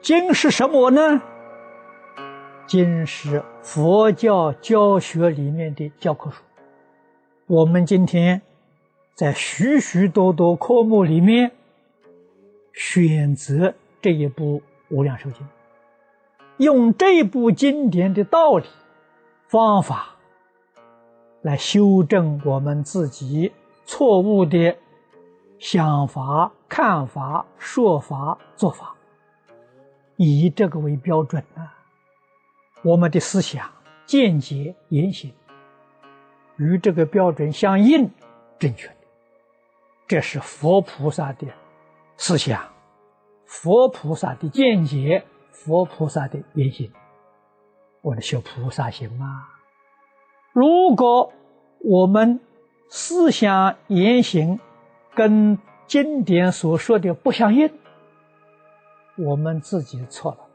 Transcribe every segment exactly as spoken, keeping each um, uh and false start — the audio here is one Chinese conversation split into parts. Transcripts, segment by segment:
经是什么呢？经是佛教教学里面的教科书。我们今天在许许多多科目里面选择这一部《无量寿经》，用这部经典的道理、方法来修正我们自己错误的想法、看法、说法、做法，以这个为标准啊，我们的思想、见解、言行与这个标准相应，正确的，这是佛菩萨的思想、佛菩萨的见解、佛菩萨的言行。我们修菩萨行啊！如果我们思想言行跟经典所说的不相应，我们自己错了。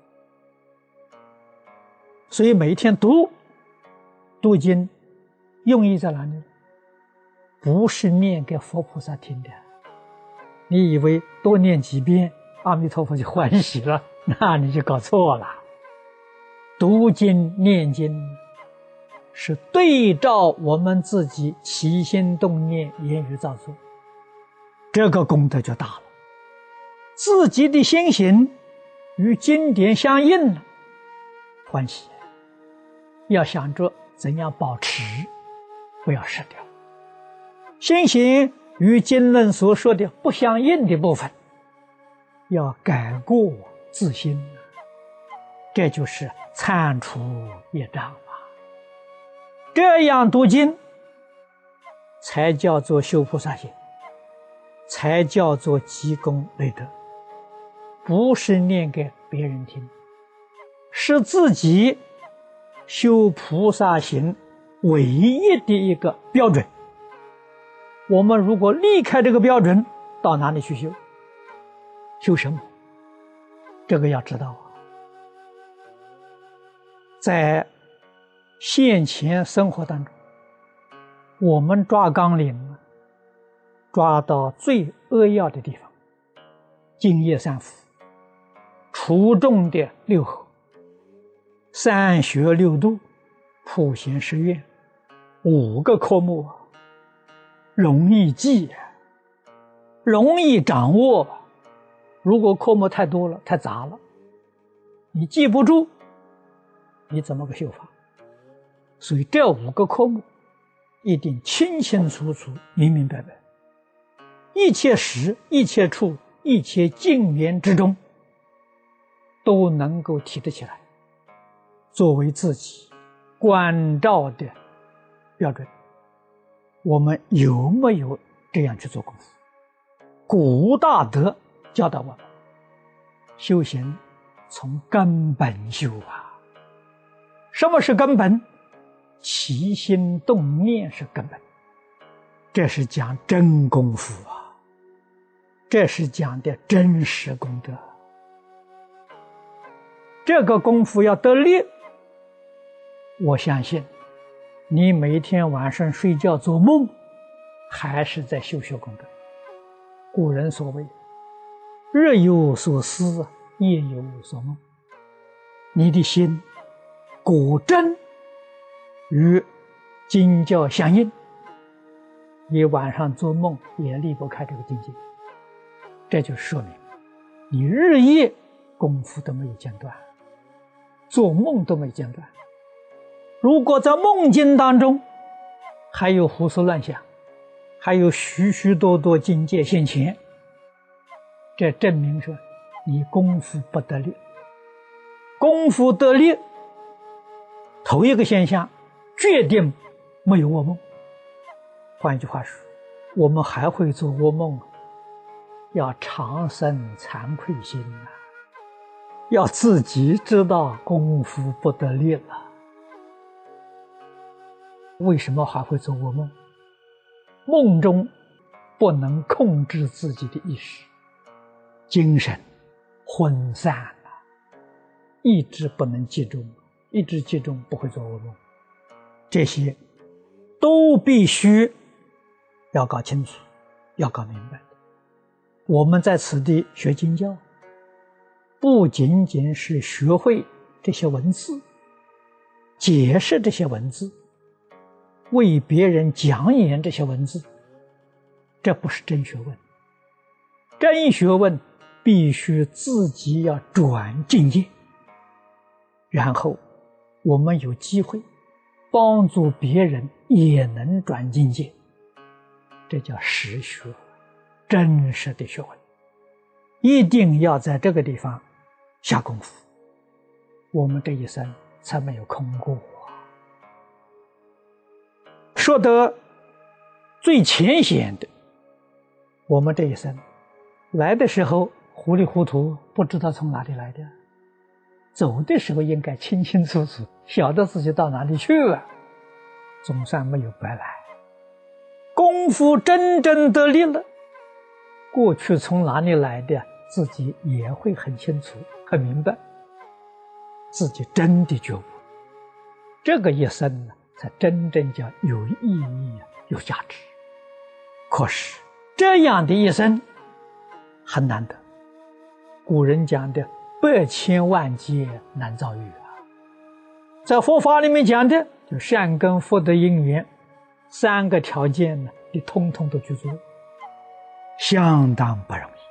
所以每一天读读经，用意在哪里？不是念给佛菩萨听的。你以为多念几遍阿弥陀佛就欢喜了，那你就搞错了。读经念经是对照我们自己起心动念、言语造作，这个功德就大了。自己的心行与经典相应了，欢喜。要想着怎样保持，不要失掉。心行与经论所说的不相应的部分，要改过自新，这就是铲除业障了。这样读经才叫做修菩萨行，才叫做积功累德。不是念给别人听，是自己修菩萨行唯一的一个标准。我们如果离开这个标准，到哪里去修？修什么？这个要知道啊。在现前生活当中，我们抓纲领，抓到最扼要的地方，净业三福、除众的六合、三学六度、普贤十愿，五个科目啊，容易记，容易掌握。如果科目太多了、太杂了，你记不住，你怎么个修法？所以这五个科目一定清清楚楚、明明白白，一切时、一切处、一切境缘之中都能够提得起来，作为自己关照的标准。我们有没有这样去做功夫？古大德教导我们，修行从根本修啊。什么是根本？起心动念是根本，这是讲真功夫啊，这是讲的真实功德。这个功夫要得力，我相信你每天晚上睡觉做梦，还是在修修功德。古人所谓日有所思，夜有所梦。你的心果真与经教相应，你晚上做梦也离不开这个境界。这就说明你日夜功夫都没有间断，做梦都没间断。如果在梦境当中还有胡思乱想，还有许许多多境界现前，这证明说你功夫不得力。功夫得力，头一个现象决定没有噩梦。换一句话说，我们还会做噩梦，要常生惭愧心啊，要自己知道功夫不得力了。为什么还会做噩梦？梦中不能控制自己的意识，精神昏散了，意志不能集中，意志集中不会做噩梦。这些都必须要搞清楚，要搞明白。我们在此地学经教， 不仅仅是学会这些文字，解释这些文字，为别人讲演这些文字，这不是真学问。真学问必须自己要转境界，然后我们有机会帮助别人也能转境界，这叫实学，真实的学问。一定要在这个地方下功夫，我们这一生才没有空过。说得最浅显的，我们这一生来的时候糊里糊涂，不知道从哪里来的，走的时候应该清清楚楚，晓得自己到哪里去了，总算没有白来。功夫真正得力了，过去从哪里来的自己也会很清楚很明白，自己真的觉悟，这个一生呢才真正叫有意义有价值。可是这样的一生很难得，古人讲的百千万劫难遭遇啊。在佛法里面讲的就善根福德因缘三个条件呢，你通通都具足，相当不容易。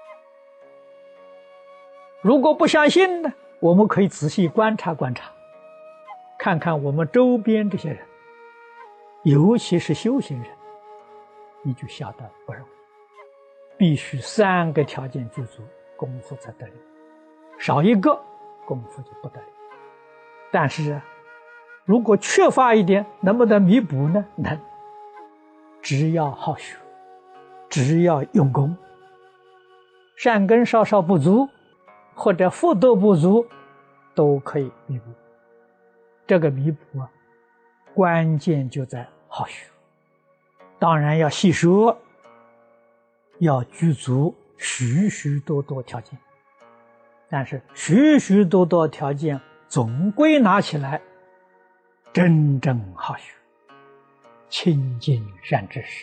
如果不相信呢，我们可以仔细观察观察，看看我们周边这些人，尤其是修行人，你就晓得不容易。必须三个条件具足，功夫才得力，少一个功夫就不得力。但是如果缺乏一点，能不能弥补呢？能，只要好学，只要用功，善根稍稍不足或者福德不足都可以弥补。这个弥补啊，关键就在好学，当然要细说，要具足许许多多条件，但是许许多多条件总归拿起来，真正好学，亲近善知识。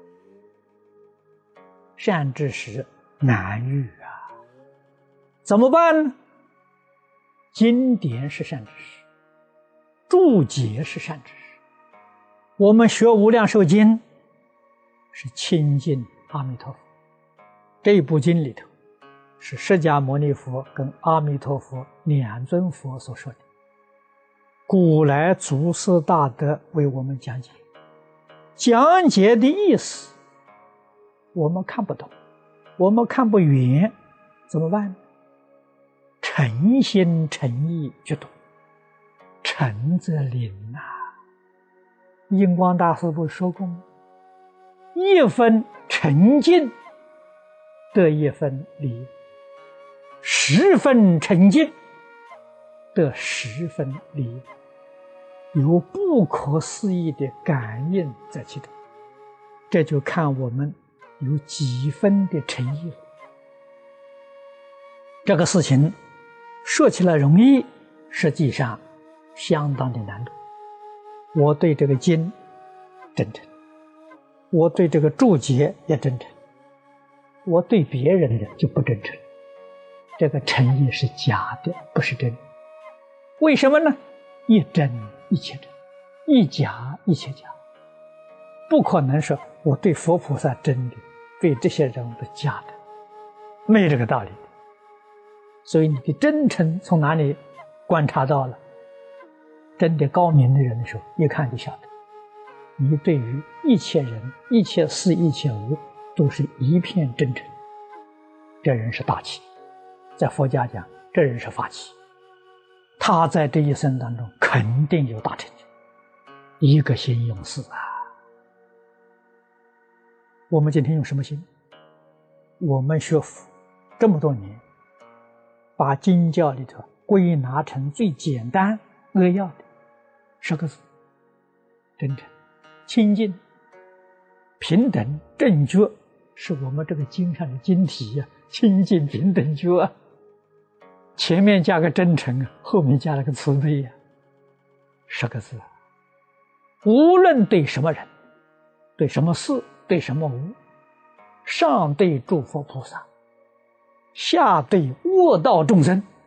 善知识难遇啊，怎么办呢？经典是善知识，注解是善知识。我们学无量寿经是亲近阿弥陀佛，这一部经里头是释迦牟尼佛跟阿弥陀佛两尊佛所说的，古来祖师大德为我们讲解，讲解的意思我们看不懂，我们看不远，怎么办呢？诚心诚意去读，诚则灵啊。印光大师不是说过吗？一分诚敬得一分利，十分诚敬得十分利，有不可思议的感应在其中。这就看我们有几分的诚意了。这个事情说起来容易，实际上相当的难度。我对这个经真诚，我对这个注解也真诚，我对别人的就不真诚。这个诚意是假的，不是真的。为什么呢？一真一切真，一假一切假。不可能说我对佛菩萨真的，对这些人的假的，没有这个道理的。所以你的真诚从哪里观察到了？真的高明的人的时候，一看就晓得，你对于一切人、一切事、一切物都是一片真诚。这人是大气，在佛家讲，这人是法器，他在这一生当中肯定有大成就，一个心用事啊。我们今天用什么心？我们学佛这么多年，把经教里头归纳成最简单扼要的十个字：真诚、清净、平等、正觉，是我们这个经上的经题呀、啊。清净、平等、觉啊，前面加个真诚，后面加了个慈悲呀、啊，十个字。无论对什么人、对什么事、对什么物，上对诸佛菩萨，下对恶道众生，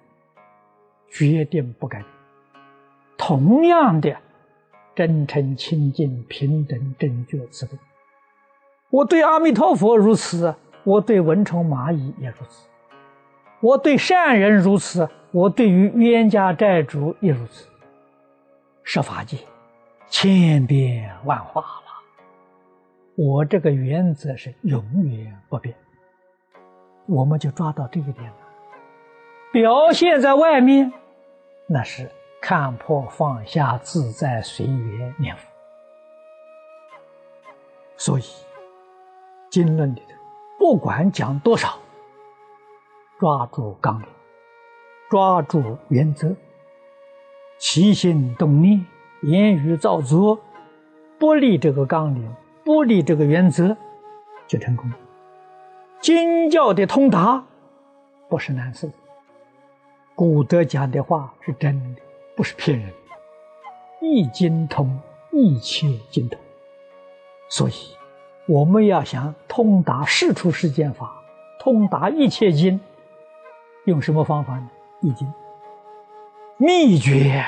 决定不改变。同样的，真诚清净平等正觉慈悲，我对阿弥陀佛如此，我对蚊虫蚂蚁也如此，我对善人如此，我对于冤家债主也如此。十法界千变万化了，我这个原则是永远不变，我们就抓到这一点了。表现在外面，那是看破放下，自在随缘念佛。所以经论里头不管讲多少，抓住纲领，抓住原则，起心动念，言语造作，不立这个纲领，不立这个原则，就成功。经教的通达不是难事，古德讲的话是真的，不是骗人的。一经通，一切经通。所以我们要想通达世出世间法，通达一切经，用什么方法呢？易经。秘诀，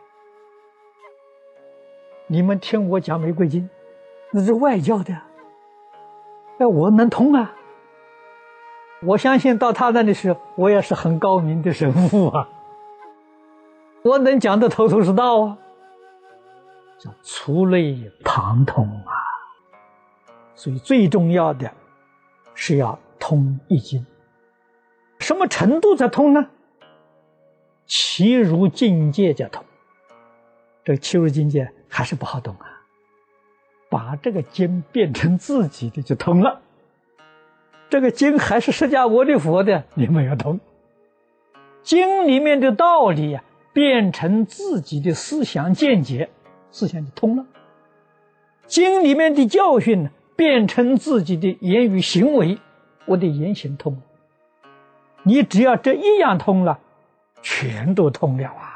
你们听我讲玫瑰经，那是外教的，那我能通啊。我相信到他那里时，我也是很高明的神父啊，我能讲得头头是道啊，叫触类旁通啊。所以最重要的是要通易经。什么程度才通呢？其如境界叫通。这个其如境界还是不好懂啊，把这个经变成自己的就通了。这个经还是释迦牟尼佛的，你没有通。经里面的道理啊，变成自己的思想见解，思想就通了。经里面的教训呢，变成自己的言语行为，我的言行通了。你只要这一样通了，全都通了啊。